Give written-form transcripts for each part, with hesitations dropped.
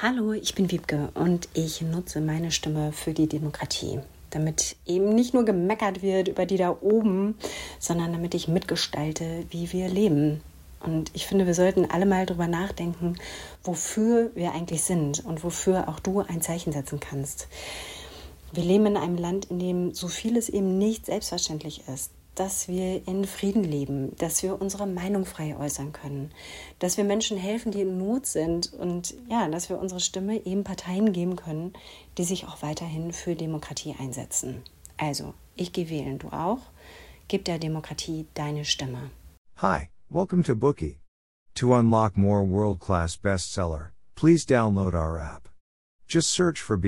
Hallo, ich bin Wiebke und ich nutze meine Stimme für die Demokratie, damit eben nicht nur gemeckert wird über die da oben, sondern damit ich mitgestalte, wie wir leben. Und ich finde, wir sollten alle mal drüber nachdenken, wofür wir eigentlich sind und wofür auch du ein Zeichen setzen kannst. Wir leben in einem Land, in dem so vieles eben nicht selbstverständlich ist. Dass wir in Frieden leben, dass wir unsere Meinung frei äußern können, dass wir Menschen helfen, die in Not sind und ja, dass wir unsere Stimme eben Parteien geben können, die sich auch weiterhin für Demokratie einsetzen. Also, ich gehe wählen, du auch? Gib der Demokratie deine Stimme. Hi, welcome to Bookie. To unlock more world-class bestseller, please download our app. Just search for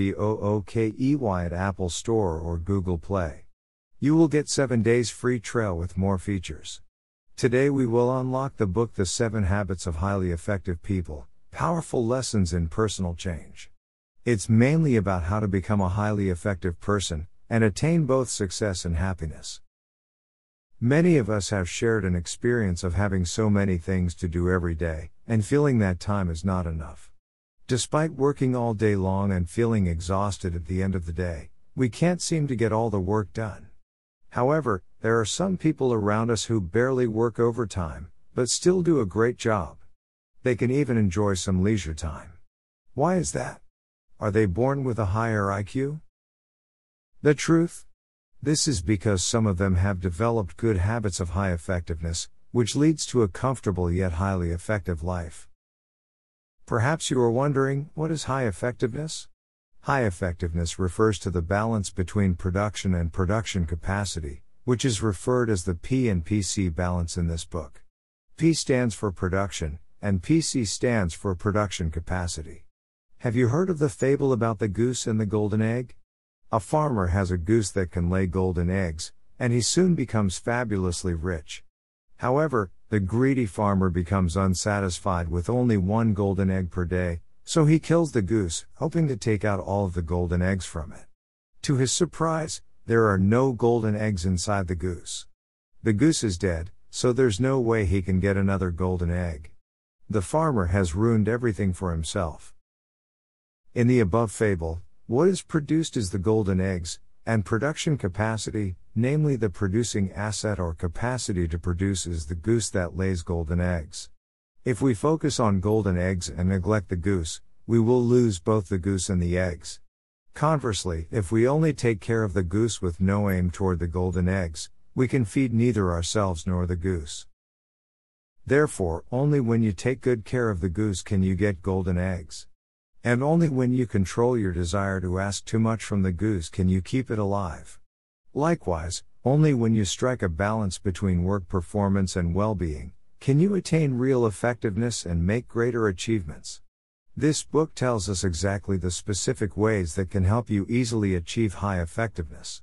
BOOKEY at Apple Store or Google Play. You will get 7 days free trial with more features. Today we will unlock the book The 7 Habits of Highly Effective People, Powerful Lessons in Personal Change. It's mainly about how to become a highly effective person, and attain both success and happiness. Many of us have shared an experience of having so many things to do every day, and feeling that time is not enough. Despite working all day long and feeling exhausted at the end of the day, we can't seem to get all the work done. However, there are some people around us who barely work overtime, but still do a great job. They can even enjoy some leisure time. Why is that? Are they born with a higher IQ? The truth? This is because some of them have developed good habits of high effectiveness, which leads to a comfortable yet highly effective life. Perhaps you are wondering, what is high effectiveness? High effectiveness refers to the balance between production and production capacity, which is referred as the P and PC balance in this book. P stands for production, and PC stands for production capacity. Have you heard of the fable about the goose and the golden egg? A farmer has a goose that can lay golden eggs, and he soon becomes fabulously rich. However, the greedy farmer becomes unsatisfied with only one golden egg per day, so he kills the goose, hoping to take out all of the golden eggs from it. To his surprise, there are no golden eggs inside the goose. The goose is dead, so there's no way he can get another golden egg. The farmer has ruined everything for himself. In the above fable, what is produced is the golden eggs, and production capacity, namely the producing asset or capacity to produce, is the goose that lays golden eggs. If we focus on golden eggs and neglect the goose, we will lose both the goose and the eggs. Conversely, if we only take care of the goose with no aim toward the golden eggs, we can feed neither ourselves nor the goose. Therefore, only when you take good care of the goose can you get golden eggs. And only when you control your desire to ask too much from the goose can you keep it alive. Likewise, only when you strike a balance between work performance and well-being, can you attain real effectiveness and make greater achievements. This book tells us exactly the specific ways that can help you easily achieve high effectiveness.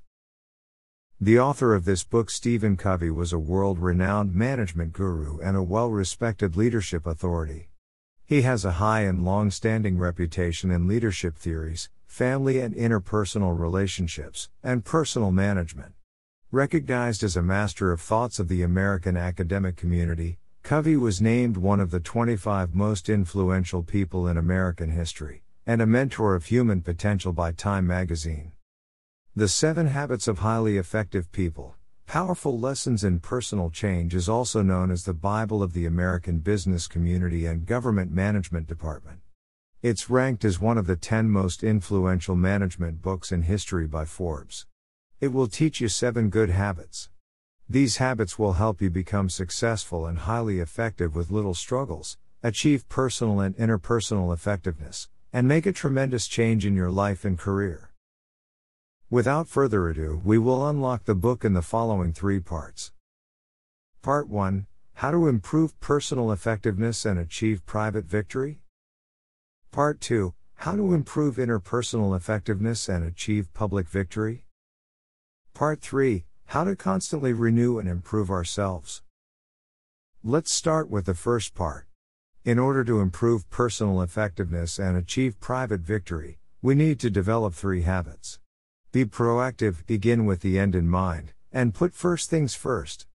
The author of this book, Stephen Covey, was a world-renowned management guru and a well-respected leadership authority. He has a high and long-standing reputation in leadership theories, family and interpersonal relationships, and personal management. Recognized as a master of thoughts of the American academic community, Covey was named one of the 25 most influential people in American history, and a mentor of human potential by Time magazine. The 7 Habits of Highly Effective People, Powerful Lessons in Personal Change is also known as the Bible of the American business community and government management department. It's ranked as one of the 10 most influential management books in history by Forbes. It will teach you 7 good habits. These habits will help you become successful and highly effective with little struggles, achieve personal and interpersonal effectiveness, and make a tremendous change in your life and career. Without further ado, we will unlock the book in the following 3 parts. Part 1: How to improve personal effectiveness and achieve private victory. Part 2: How to improve interpersonal effectiveness and achieve public victory. Part 3: How to constantly renew and improve ourselves. Let's start with the first part. In order to improve personal effectiveness and achieve private victory, we need to develop 3 habits. Be proactive, begin with the end in mind, and put first things first.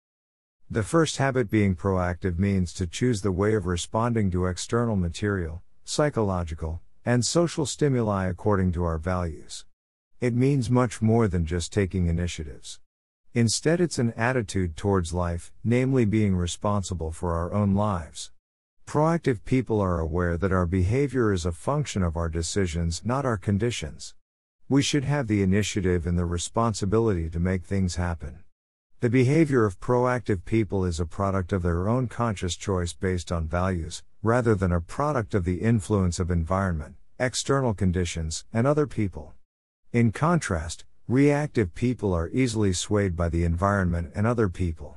The first habit, being proactive, means to choose the way of responding to external material, psychological, and social stimuli according to our values. It means much more than just taking initiatives. Instead, it's an attitude towards life, namely being responsible for our own lives. Proactive people are aware that our behavior is a function of our decisions, not our conditions. We should have the initiative and the responsibility to make things happen. The behavior of proactive people is a product of their own conscious choice based on values, rather than a product of the influence of environment, external conditions, and other people. In contrast, reactive people are easily swayed by the environment and other people.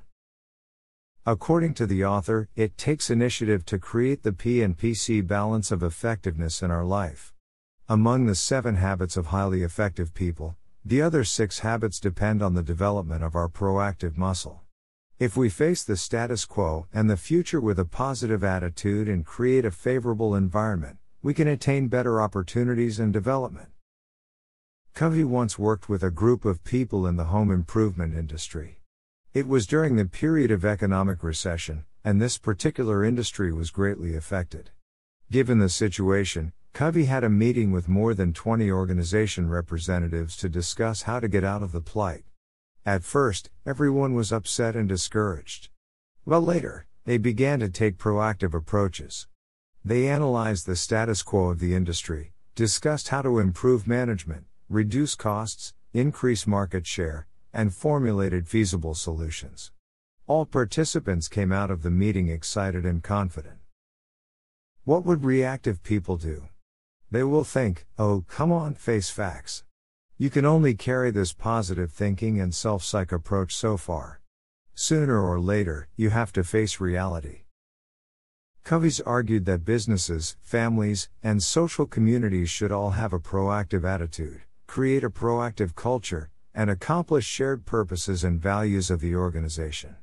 According to the author, it takes initiative to create the P and PC balance of effectiveness in our life. Among the 7 habits of highly effective people, the other 6 habits depend on the development of our proactive muscle. If we face the status quo and the future with a positive attitude and create a favorable environment, we can attain better opportunities and development. Covey once worked with a group of people in the home improvement industry. It was during the period of economic recession, and this particular industry was greatly affected. Given the situation, Covey had a meeting with more than 20 organization representatives to discuss how to get out of the plight. At first, everyone was upset and discouraged. But later, they began to take proactive approaches. They analyzed the status quo of the industry, discussed how to improve management, reduce costs, increase market share, and formulated feasible solutions. All participants came out of the meeting excited and confident. What would reactive people do? They will think, "Oh, come on, face facts." You can only carry this positive thinking and self-psych approach so far. Sooner or later, you have to face reality. Covey's argued that businesses, families, and social communities should all have a proactive attitude, create a proactive culture, and accomplish shared purposes and values of the organization.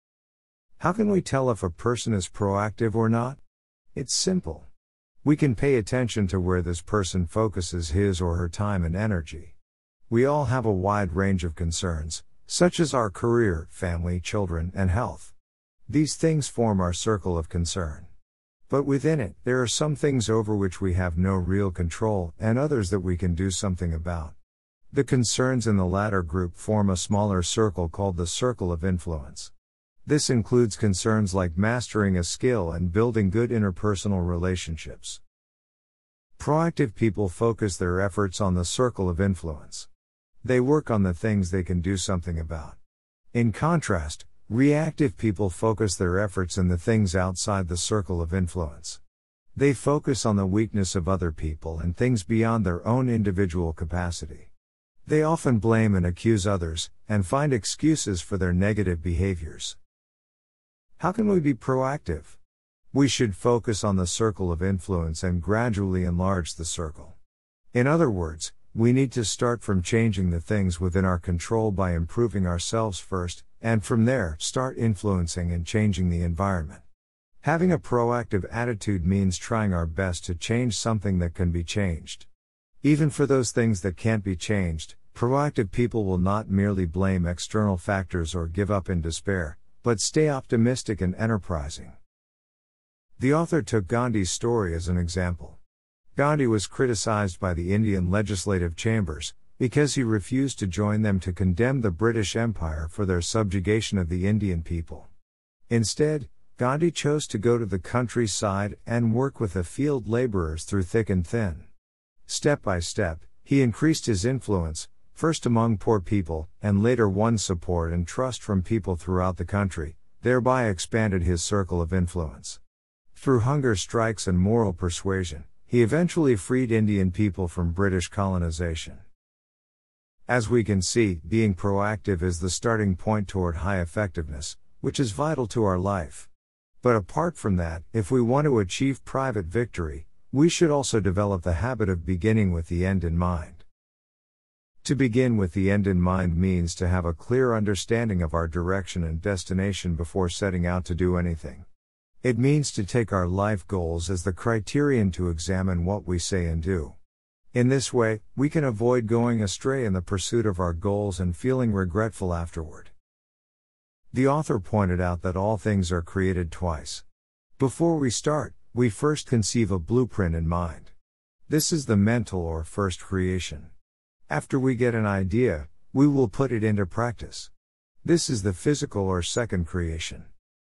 How can we tell if a person is proactive or not? It's simple. We can pay attention to where this person focuses his or her time and energy. We all have a wide range of concerns, such as our career, family, children, and health. These things form our circle of concern. But within it, there are some things over which we have no real control, and others that we can do something about. The concerns in the latter group form a smaller circle called the circle of influence. This includes concerns like mastering a skill and building good interpersonal relationships. Proactive people focus their efforts on the circle of influence. They work on the things they can do something about. In contrast, reactive people focus their efforts in the things outside the circle of influence. They focus on the weakness of other people and things beyond their own individual capacity. They often blame and accuse others, and find excuses for their negative behaviors. How can we be proactive? We should focus on the circle of influence and gradually enlarge the circle. In other words, we need to start from changing the things within our control by improving ourselves first, and from there, start influencing and changing the environment. Having a proactive attitude means trying our best to change something that can be changed. Even for those things that can't be changed, proactive people will not merely blame external factors or give up in despair, but stay optimistic and enterprising. The author took Gandhi's story as an example. Gandhi was criticized by the Indian legislative chambers, because he refused to join them to condemn the British Empire for their subjugation of the Indian people. Instead, Gandhi chose to go to the countryside and work with the field laborers through thick and thin. Step by step, he increased his influence, first among poor people, and later won support and trust from people throughout the country, thereby expanded his circle of influence. Through hunger strikes and moral persuasion, he eventually freed Indian people from British colonization. As we can see, being proactive is the starting point toward high effectiveness, which is vital to our life. But apart from that, if we want to achieve private victory, we should also develop the habit of beginning with the end in mind. To begin with the end in mind means to have a clear understanding of our direction and destination before setting out to do anything. It means to take our life goals as the criterion to examine what we say and do. In this way, we can avoid going astray in the pursuit of our goals and feeling regretful afterward. The author pointed out that all things are created twice. Before we start, we first conceive a blueprint in mind. This is the mental or first creation. After we get an idea, we will put it into practice. This is the physical or second creation.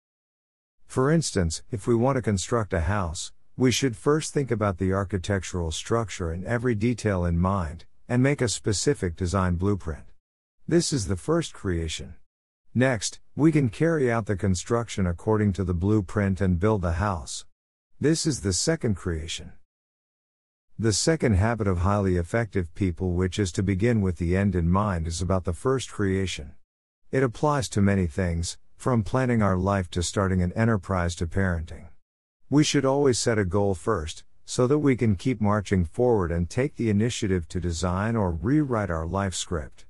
For instance, if we want to construct a house, we should first think about the architectural structure and every detail in mind, and make a specific design blueprint. This is the first creation. Next, we can carry out the construction according to the blueprint and build the house. This is the second creation. The second habit of highly effective people, which is to begin with the end in mind, is about the first creation. It applies to many things, from planning our life to starting an enterprise to parenting. We should always set a goal first, so that we can keep marching forward and take the initiative to design or rewrite our life script.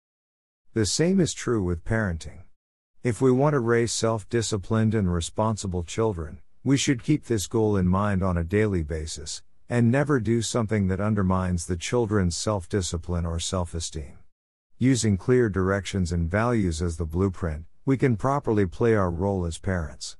The same is true with parenting. If we want to raise self-disciplined and responsible children, we should keep this goal in mind on a daily basis, and never do something that undermines the children's self-discipline or self-esteem. Using clear directions and values as the blueprint, we can properly play our role as parents.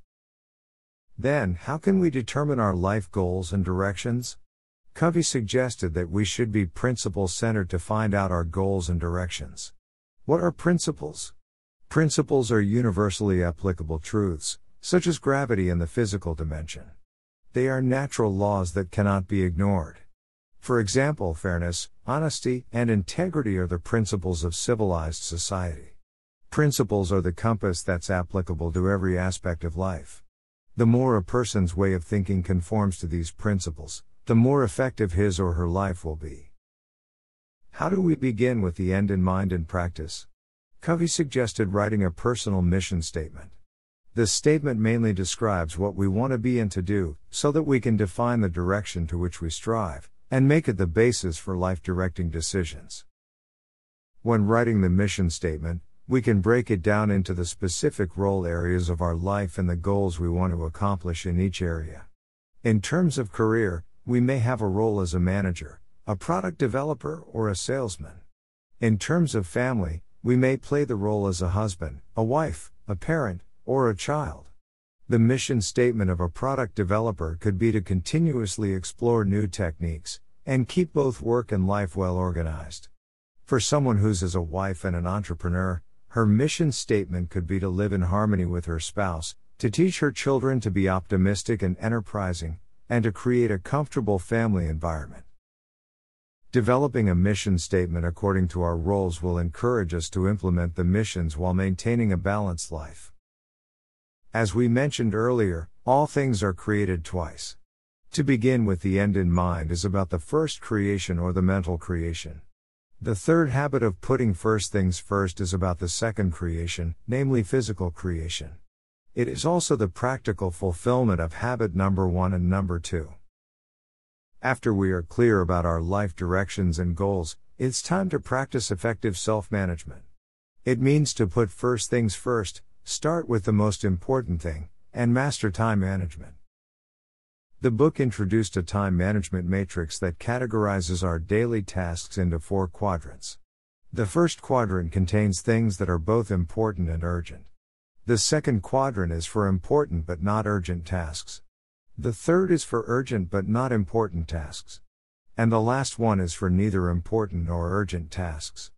Then, how can we determine our life goals and directions? Covey suggested that we should be principle-centered to find out our goals and directions. What are principles? Principles are universally applicable truths, such as gravity and the physical dimension. They are natural laws that cannot be ignored. For example, fairness, honesty, and integrity are the principles of civilized society. Principles are the compass that's applicable to every aspect of life. The more a person's way of thinking conforms to these principles, the more effective his or her life will be. How do we begin with the end in mind in practice? Covey suggested writing a personal mission statement. This statement mainly describes what we want to be and to do, so that we can define the direction to which we strive, and make it the basis for life-directing decisions. When writing the mission statement, we can break it down into the specific role areas of our life and the goals we want to accomplish in each area. In terms of career, we may have a role as a manager, a product developer, or a salesman. In terms of family, we may play the role as a husband, a wife, a parent, or a child. The mission statement of a product developer could be to continuously explore new techniques, and keep both work and life well organized. For someone who's as a wife and an entrepreneur, her mission statement could be to live in harmony with her spouse, to teach her children to be optimistic and enterprising, and to create a comfortable family environment. Developing a mission statement according to our roles will encourage us to implement the missions while maintaining a balanced life. As we mentioned earlier, all things are created twice. To begin with the end in mind is about the first creation or the mental creation. The third habit of putting first things first is about the second creation, namely physical creation. It is also the practical fulfillment of habit number 1 and number 2. After we are clear about our life directions and goals, it's time to practice effective self-management. It means to put first things first, start with the most important thing, and master time management. The book introduced a time management matrix that categorizes our daily tasks into 4 quadrants. The first quadrant contains things that are both important and urgent. The second quadrant is for important but not urgent tasks. The third is for urgent but not important tasks. And the last one is for neither important nor urgent tasks.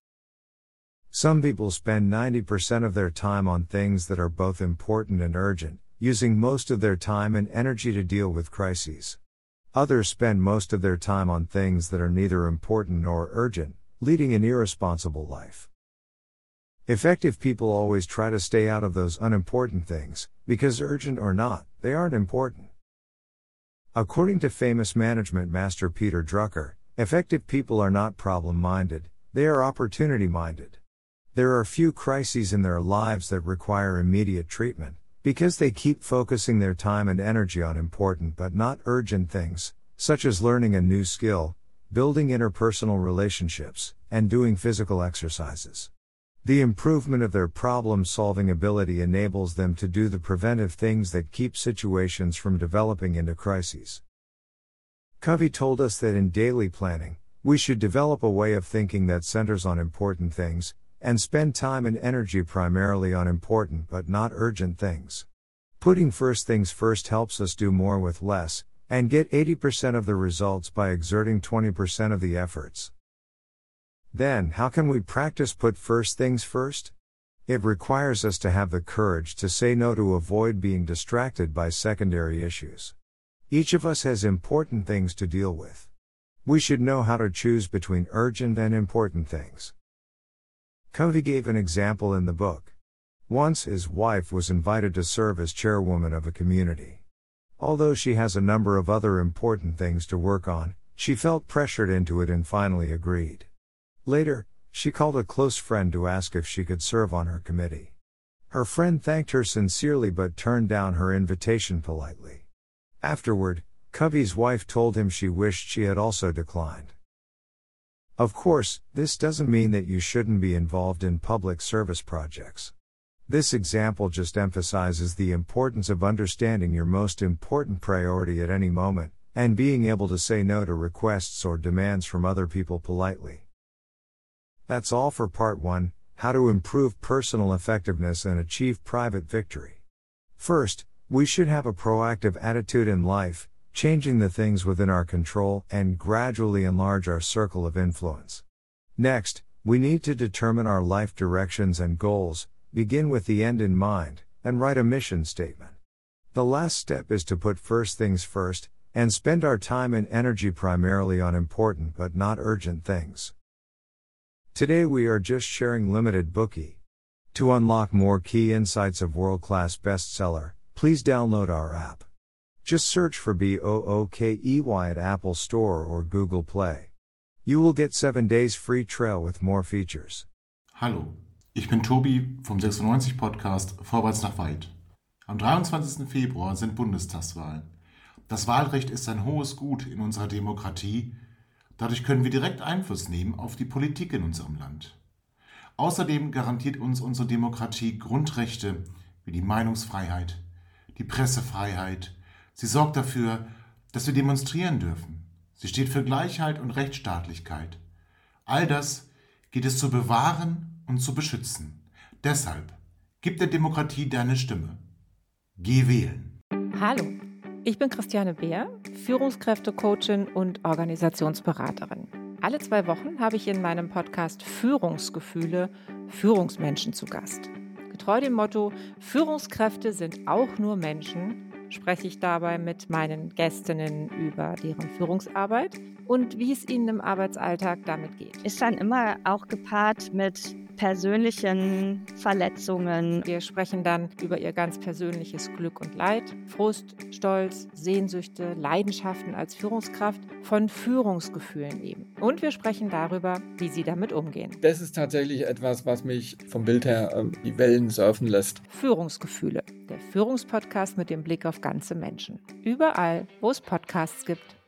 Some people spend 90% of their time on things that are both important and urgent, using most of their time and energy to deal with crises. Others spend most of their time on things that are neither important nor urgent, leading an irresponsible life. Effective people always try to stay out of those unimportant things, because urgent or not, they aren't important. According to famous management master Peter Drucker, effective people are not problem-minded, they are opportunity-minded. There are few crises in their lives that require immediate treatment, because they keep focusing their time and energy on important but not urgent things, such as learning a new skill, building interpersonal relationships, and doing physical exercises. The improvement of their problem-solving ability enables them to do the preventive things that keep situations from developing into crises. Covey told us that in daily planning, we should develop a way of thinking that centers on important things, and spend time and energy primarily on important but not urgent things. Putting first things first helps us do more with less, and get 80% of the results by exerting 20% of the efforts. Then, how can we practice put first things first? It requires us to have the courage to say no to avoid being distracted by secondary issues. Each of us has important things to deal with. We should know how to choose between urgent and important things. Covey gave an example in the book. Once his wife was invited to serve as chairwoman of a community. Although she has a number of other important things to work on, she felt pressured into it and finally agreed. Later, she called a close friend to ask if she could serve on her committee. Her friend thanked her sincerely but turned down her invitation politely. Afterward, Covey's wife told him she wished she had also declined. Of course, this doesn't mean that you shouldn't be involved in public service projects. This example just emphasizes the importance of understanding your most important priority at any moment, and being able to say no to requests or demands from other people politely. That's all for part 1, how to improve personal effectiveness and achieve private victory. First, we should have a proactive attitude in life, changing the things within our control and gradually enlarge our circle of influence. Next, we need to determine our life directions and goals, begin with the end in mind, and write a mission statement. The last step is to put first things first, and spend our time and energy primarily on important but not urgent things. Today we are just sharing limited Bookey. To unlock more key insights of world-class bestseller, please download our app. Just search for BOOKEY at Apple Store or Google Play. You will get 7 days free trial with more features. Hallo, ich bin Tobi vom 96 Podcast Vorwärts nach Weit. Am 23. Februar sind Bundestagswahlen. Das Wahlrecht ist ein hohes Gut in unserer Demokratie. Dadurch können wir direkt Einfluss nehmen auf die Politik in unserem Land. Außerdem garantiert uns unsere Demokratie Grundrechte wie die Meinungsfreiheit, die Pressefreiheit. Sie sorgt dafür, dass wir demonstrieren dürfen. Sie steht für Gleichheit und Rechtsstaatlichkeit. All das geht es zu bewahren und zu beschützen. Deshalb, gib der Demokratie deine Stimme. Geh wählen. Hallo, ich bin Christiane Beer, Führungskräftecoachin und Organisationsberaterin. Alle 2 Wochen habe ich in meinem Podcast Führungsgefühle Führungsmenschen zu Gast. Getreu dem Motto, Führungskräfte sind auch nur Menschen, spreche ich dabei mit meinen Gästinnen über deren Führungsarbeit und wie es ihnen im Arbeitsalltag damit geht. Ist dann immer auch gepaart mit persönlichen Verletzungen. Wir sprechen dann über ihr ganz persönliches Glück und Leid, Frust, Stolz, Sehnsüchte, Leidenschaften als Führungskraft, von Führungsgefühlen eben. Und wir sprechen darüber, wie sie damit umgehen. Das ist tatsächlich etwas, was mich vom Bild her die Wellen surfen lässt. Führungsgefühle, der Führungspodcast mit dem Blick auf ganze Menschen. Überall, wo es Podcasts gibt.